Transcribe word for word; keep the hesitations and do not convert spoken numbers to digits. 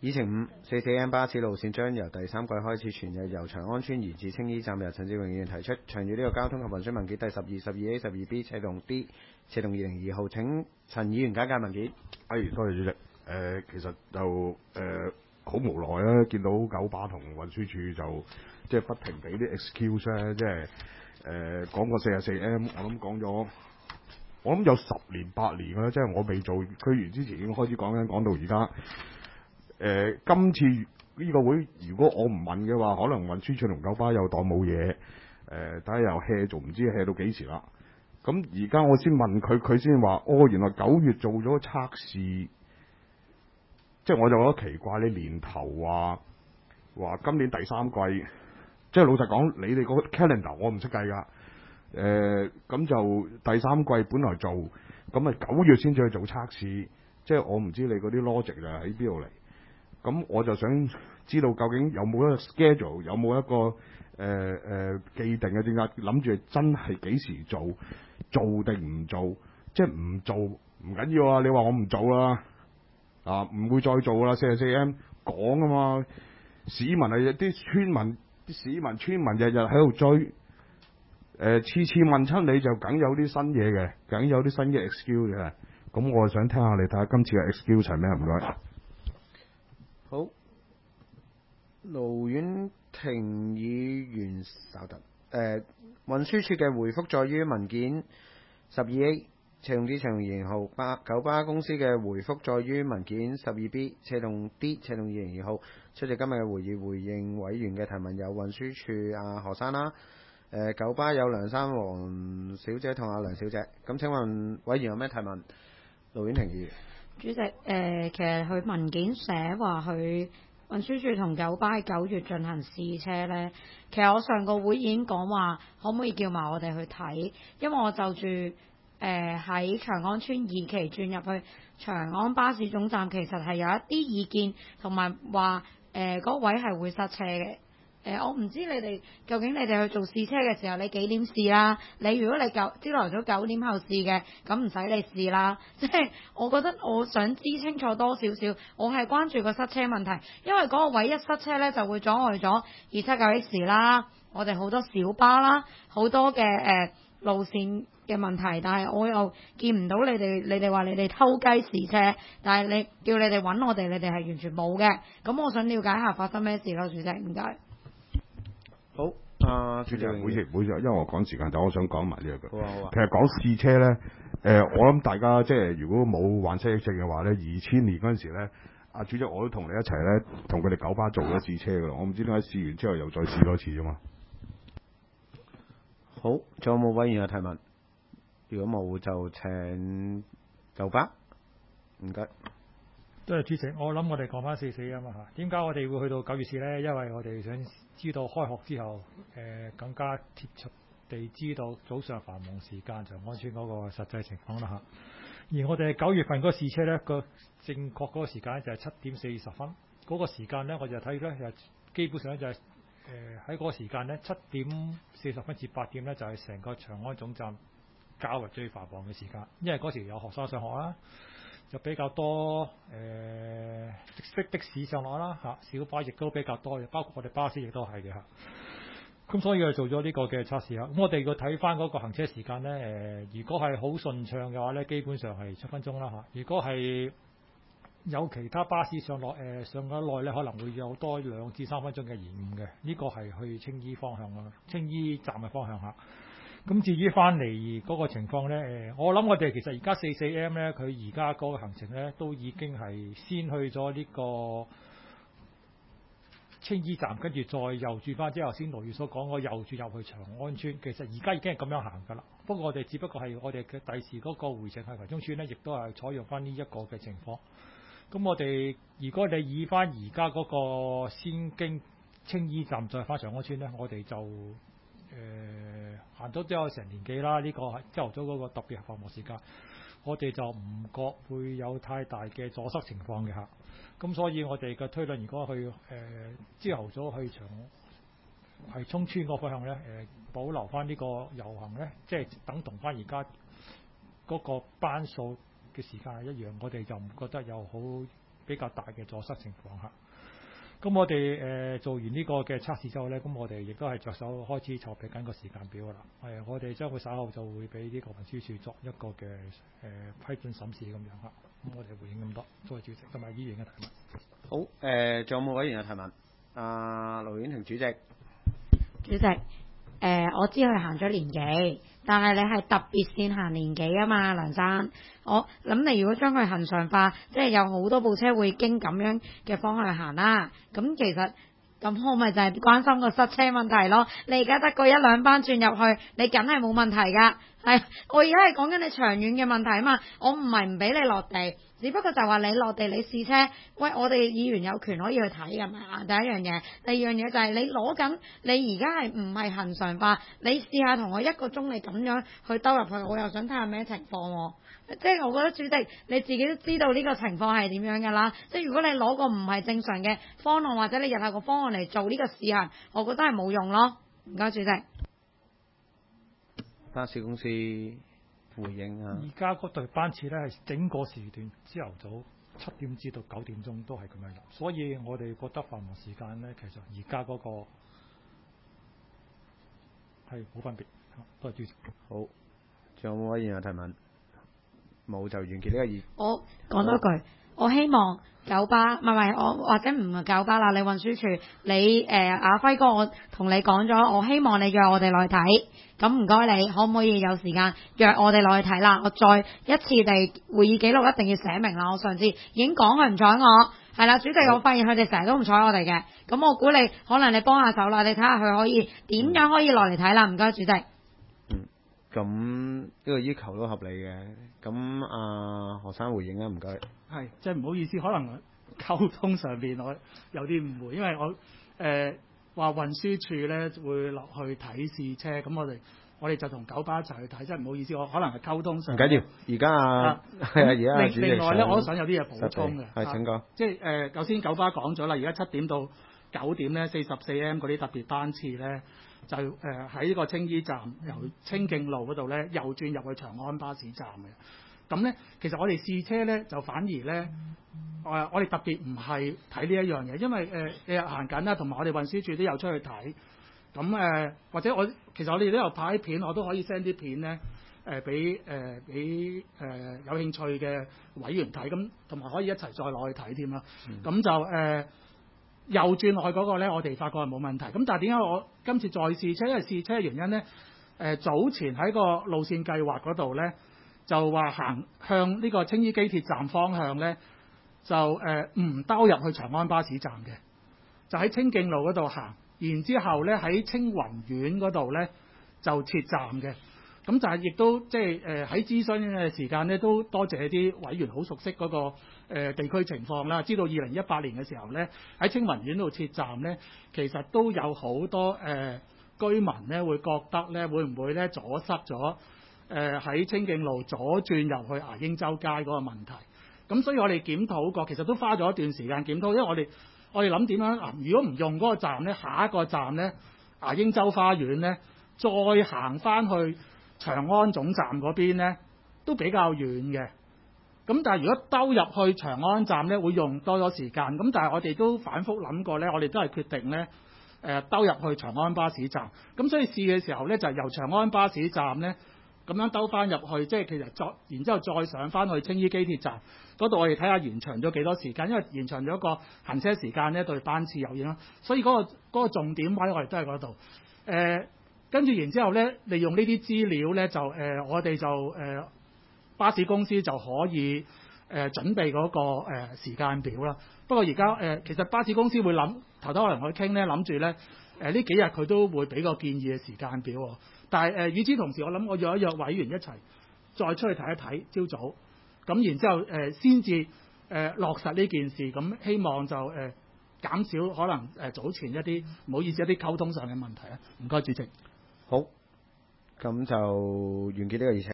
議程五，四四 M 巴士路線將由第三季開始全日由長安村移至青衣站，由陳志榮議員提出。長遠呢個交通及運輸文件第十二、十二 A、十二 B 斜動 D 斜動二零二號，請陳議員簡介文件。 哎，多謝主席。誒、呃，其實就誒好、呃、無奈啦，見到九巴同運輸署就即係不停俾啲 excuse 咧，即係誒講過四十四 M，我諗講咗，我諗有十年八年啦，即係我未做區員之前已經開始講緊，講到而家。誒、呃，今次呢個會如果我唔問嘅話，可能運輸署同九巴又當冇嘢，誒、呃，睇下又 hea 做唔知 hea 到幾時啦。咁而家我先問佢，佢先話：哦，原來九月做咗測試，即係我就覺得奇怪，你年頭話話今年第三季，即係老實講，你哋個 calendar 我唔識計㗎。誒、呃，咁就第三季本來做，咁啊九月先至去做測試，即係我唔知你嗰啲 logic 就喺邊度嚟。咁我就想知道究竟有冇一個 schedule， 有冇一個誒誒、呃呃、既定嘅政策，諗住真係幾時做，做定唔做？即係唔做唔緊要啊！你話我唔做啦，啊唔會再做啦。四十四 M 講啊嘛，市民係啲村民，啲市民村民日日喺度追，誒、呃、次次問親你就梗有啲新嘢嘅，梗有啲新嘅 excuse 嘅。咁我想聽下你睇下今次嘅 excuse 係咩？唔該。 好，盧婉婷議員稍等。誒，運輸署嘅回覆在於文件十二 A 斜動 D 斜動二零號，巴九巴公司嘅回覆在於文件十二 B 斜動 D 斜動二零二號。出席今日嘅會議回應委員嘅提問有運輸署阿何生啦，誒九巴有梁生、黃小姐同阿梁小姐。咁請問委員有咩提問？盧婉婷議員。 主席，誒、呃，其實佢文件寫話佢運輸署同九巴喺九月進行試車呢。其實我上個會已經講話，可唔可以叫埋我哋去睇？因為我就住誒喺長安村二期轉入去長安巴士總站，其實係有一啲意見同埋話誒嗰位係會塞車嘅。誒、呃，我唔知你哋究竟你哋去做試車嘅時候，你幾點試啦？你如果你九朝頭早九點後試嘅，咁唔使你試啦。即係我覺得我想知清楚多少少，我係關注個塞車問題，因為嗰個位一塞車呢，就會阻礙咗二七九 X 啦，我哋好多小巴啦，好多嘅誒、呃、路線嘅問題，但係我又見唔到你哋，你哋話你哋偷雞試車，但係你叫你哋揾我哋，你哋係完全冇嘅。咁我想了解下發生咩事咯，主席，唔該。 好，啊，主席， 唔好意思，唔好意思，因為我趕時間，但我想講埋呢一句。 好啊，好啊。 其實講試車咧，誒、呃，我諗大家即係如果冇患車憶症嘅話咧，二千年嗰陣時咧，阿主席我都同你一齊咧，同佢哋九巴做咗試車噶啦。我唔知點解試完之後又再試多次啫嘛。 好，仲有冇委員有提問？如果冇就請九巴，唔該。 多謝主席，我諗我哋講翻四四啊嘛嚇。點解我哋會去到九月試呢？因為我哋想知道開學之後，誒、呃、更加貼切地知道早上繁忙時間長安村嗰個實際情況啦嚇。而我哋九月份嗰個試車呢，個正確嗰個時間就係七點四十分。嗰、那個時間呢，我就睇咧就基本上就係誒喺嗰個時間呢，七點四十分至八點呢，就係、是、成個長安總站較為最繁忙嘅時間，因為嗰時有學生上學啦。就比較多誒的、呃、的士上落啦嚇，小巴亦都比較多嘅，包括我哋巴士亦都係嘅嚇。咁所以我哋做咗呢個嘅測試啊。咁我哋要睇翻嗰個行車時間咧，誒、呃，如果係好順暢嘅話咧，基本上係七分鐘啦嚇。如果係有其他巴士上落誒、呃、上咗耐咧，可能會有多兩至三分鐘嘅延誤嘅。呢、這個係去青衣方向啦，青衣站嘅方向嚇。咁至於翻嚟嗰個情況咧，誒，我諗我哋其實而家四四 M 咧，佢而家嗰個行程咧都已經係先去咗呢個青衣站，跟住再右轉翻之後，先盧宇所講，我右轉入去長安村。其實而家已經係咁樣行㗎啦。不過我哋只不過係我哋嘅第時嗰個回程去葵涌村咧，亦都係採用翻呢一個嘅情況。咁我哋如果你以翻而家嗰個先經青衣站再翻長安村咧，我哋就誒、呃、行咗都有成年幾啦，呢、這個朝頭早嗰個特別繁忙時間，我哋就唔覺會有太大嘅阻塞情況嘅嚇。咁所以我哋嘅推論，如果去誒朝頭早去長葵涌村嗰方向咧，誒、呃、保留翻呢個遊行咧，即係等同翻而家嗰個班數嘅時間係一樣，我哋就唔覺得有好比較大嘅阻塞情況下。咁我哋誒、呃、做完呢個嘅測試之後咧，咁我哋亦都係着手開始籌備緊個時間表啦。係，我哋將會稍後就會俾呢個運輸署作一個嘅誒、呃、批准審視咁樣嚇。咁我哋回應咁多，多謝主席同埋議員嘅提問。 好，誒、呃，仲有冇委員有提問？阿盧婉婷主席， 主席。誒、呃，我知佢行咗年幾，但係你係特別線行年幾啊嘛，梁生。我諗你如果將佢恆常化，即係有好多部車會經咁樣嘅方向行啦。咁其實咁我咪就係關心個塞車問題咯。你而家得個一兩班轉入去，你梗係冇問題㗎。係，我而家係講緊你長遠嘅問題啊嘛。我唔係唔俾你落地，只不過就話你落地你試車，喂，我哋議員有權可以去睇㗎嘛。第一樣嘢，第二樣嘢就係你攞緊，你而家係唔係恆常化？你試下同我一個鐘你咁樣去兜入去，我又想睇下咩情況喎。即係我覺得主席你自己都知道呢個情況係點樣㗎啦。即係如果你攞個唔係正常嘅方案，或者你日後個方案嚟做呢個試行，我覺得係冇用咯。唔該，主席。 巴士公司回應啊。 而家嗰隊班次咧係整個時段，朝頭早七點至到九點鐘都係咁樣入，所以我哋覺得繁忙時間咧，其實而家嗰個係冇分別。多謝主席。 好，仲有冇委員有提問？冇就完結呢個議。 我講多句，我希望九巴唔係唔係我或者唔係九巴啦，你運輸署你誒、呃、阿輝哥，我同你講咗，我希望你約我哋落去睇。咁唔該你，可唔可以有時間約我哋落去睇啦？我再一次地會議記錄一定要寫明啦。我上次已經講佢唔睬我，係啦，主席，我發現佢哋成日都唔睬我哋嘅。咁我估你可能你幫下手啦，你睇下佢可以點樣可以落嚟睇啦。唔該，主席。 嗯，咁呢個要求都合理嘅。咁啊，何生回應啊，唔該。 係，即係唔好意思，可能溝通上邊我有啲誤會，因為我誒話、呃、運輸署咧會落去睇試車，咁我哋我哋就同九巴一齊去睇，真係唔好意思，我可能係溝通上。唔緊要， 而家啊，係啊，而家另另外咧，我都想有啲嘢補充嘅。 係請講。 即係誒，頭先九巴講咗啦，而家七點到九點咧，四十四 M 嗰啲特別班次咧，就誒喺呢個青衣站由清徑路嗰度咧右轉入去長安巴士站嘅。咁咧，其實我哋試車咧就反而咧，誒、呃、我哋特別唔係睇呢一樣嘢，因為誒你日行緊啦，同埋我哋運輸署都有出去睇。咁誒、呃、或者我其實我哋都有拍片，我都可以 send 啲片咧誒俾誒俾誒有興趣嘅委員睇，咁同埋可以一齊再落去睇添啦。咁、嗯、就誒、呃、右轉落去嗰個咧，我哋發覺係冇問題。咁但係點解我今次再試車？因為試車嘅原因咧，誒、呃、早前喺個路線計劃嗰度咧。就話行向呢個青衣機鐵站方向咧，就誒唔兜入去長安巴士站嘅，就喺清徑路嗰度行，然之後咧喺青雲苑嗰度咧就設站嘅。咁就係亦都即係誒喺諮詢嘅時間咧，都多謝啲委員好熟悉嗰、那個、呃、地區情況啦。知道二零一八年嘅時候咧，喺青雲苑度設站咧，其實都有好多誒、呃、居民咧會覺得咧會唔會咧阻塞咗。誒喺、呃、清徑路左轉入去牙鷹洲街嗰個問題，咁所以我哋檢討過，其實都花咗一段時間檢討，因為我哋我哋諗點樣啊？如果唔用嗰個站咧，下一個站咧牙鷹洲花園咧，再行翻去長安總站嗰邊咧，都比較遠嘅。咁但係如果兜入去長安站咧，會用多咗時間。咁但係我哋都反覆諗過咧，我哋都係決定咧誒兜入去長安巴士站。咁所以試嘅時候咧，就係、由長安巴士站咧。咁樣兜翻入去，即係其實再，然之後再上翻去青衣機鐵站嗰度，我哋睇下延長咗幾多時間，因為延長咗個行車時間咧對班次有影響，所以嗰、嗰個嗰個重點位我哋都係嗰度。誒、呃，跟住然之後咧，利用呢啲資料咧，就誒、呃、我哋就誒、呃、巴士公司就可以誒、呃、準備嗰、嗰個誒、呃、時間表啦。不過而家誒其實巴士公司會諗頭頭可能去傾咧，諗住咧誒呢幾日佢都會俾個建議嘅時間表喎。但係誒、呃，與此同時，我諗我約一約委員一齊再出去睇一睇，朝早咁，然之後誒先至誒落實呢件事，咁希望就誒、呃、減少可能誒、呃、早前一啲唔好意思一啲溝通上嘅問題啊。唔該，主席。 好，咁就完結呢個議程。